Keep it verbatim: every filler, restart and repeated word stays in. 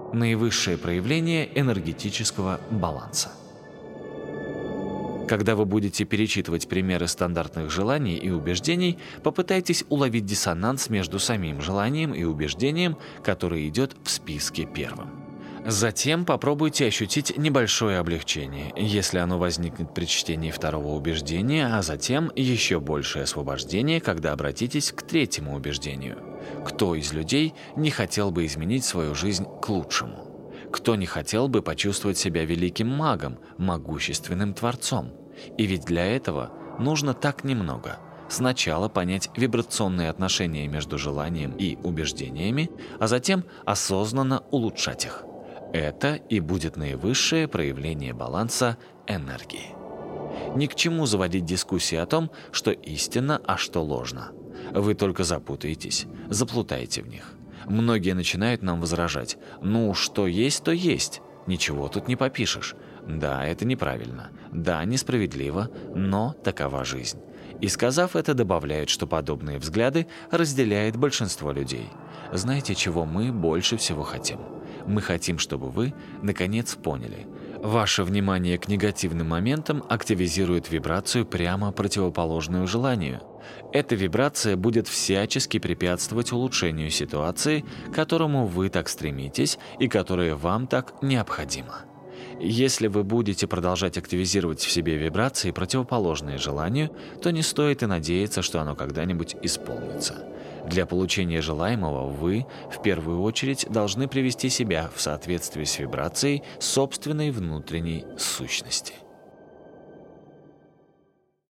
Наивысшее проявление энергетического баланса. Когда вы будете перечитывать примеры стандартных желаний и убеждений, попытайтесь уловить диссонанс между самим желанием и убеждением, которое идет в списке первым. Затем попробуйте ощутить небольшое облегчение, если оно возникнет при чтении второго убеждения, а затем еще большее освобождение, когда обратитесь к третьему убеждению. Кто из людей не хотел бы изменить свою жизнь к лучшему? Кто не хотел бы почувствовать себя великим магом, могущественным творцом? И ведь для этого нужно так немного. Сначала понять вибрационные отношения между желанием и убеждениями, а затем осознанно улучшать их. Это и будет наивысшее проявление баланса энергии. Ни к чему заводить дискуссии о том, что истинно, а что ложно. Вы только запутаетесь, заплутаете в них. Многие начинают нам возражать: «Ну, что есть, то есть. Ничего тут не попишешь. Да, это неправильно. Да, несправедливо, но такова жизнь». И сказав это, добавляют, что подобные взгляды разделяет большинство людей. Знаете, чего мы больше всего хотим? Мы хотим, чтобы вы, наконец, поняли. Ваше внимание к негативным моментам активизирует вибрацию, прямо противоположную желанию. Эта вибрация будет всячески препятствовать улучшению ситуации, к которому вы так стремитесь и которая вам так необходима. Если вы будете продолжать активизировать в себе вибрации, противоположные желанию, то не стоит и надеяться, что оно когда-нибудь исполнится. Для получения желаемого вы, в первую очередь, должны привести себя в соответствие с вибрацией собственной внутренней сущности.